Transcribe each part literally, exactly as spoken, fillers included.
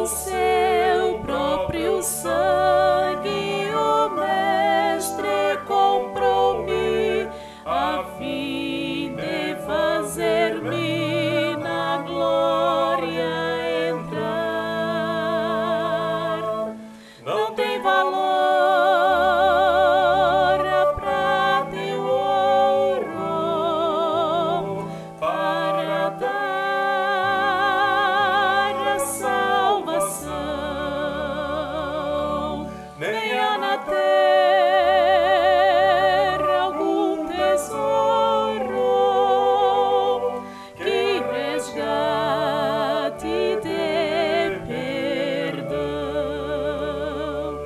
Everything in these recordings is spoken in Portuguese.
Com seu próprio sangue o Mestre comprou-me, a fim de fazer-me na glória entrar. Não tem valor a prata e o ouro para dar a salvação, nem há na terra algum tesouro que resgate de perdão.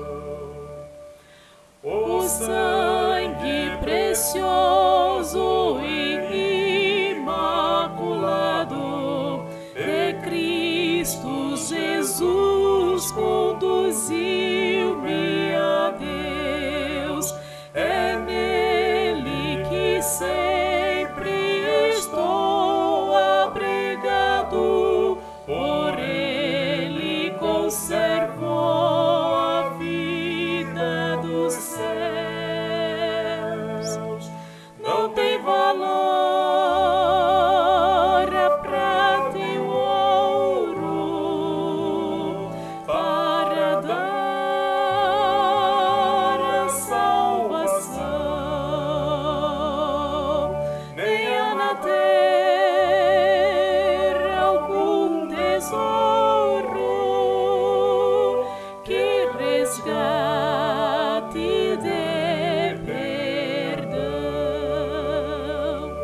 O sangue precioso e imaculado de Cristo Jesus conduziu-me a Deus. É nele que sempre estou abrigado, por ele conservo a vida dos céus. Não tem valor a prata e o ouro para dar a salvação, nem há na terra algum tesouro que resgate de perdão.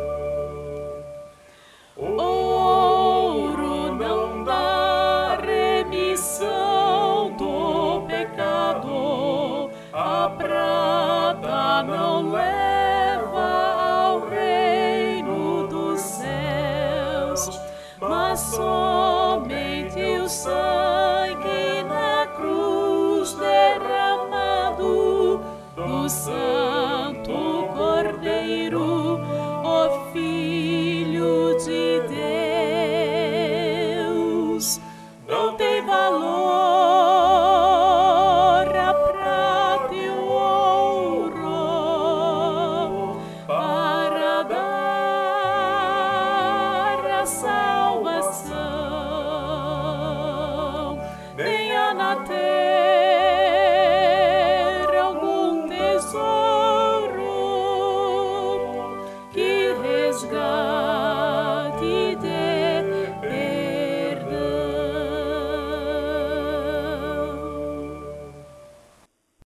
O ouro não dá remissão do pecado, a prata não leva ao reino dos céus, mas somente o sangue na cruz derramado do Santo Cordeiro, o Filho de Deus. Não tem valor a prata e o ouro para dar a salvação, nem há na terra algum tesouro que resgate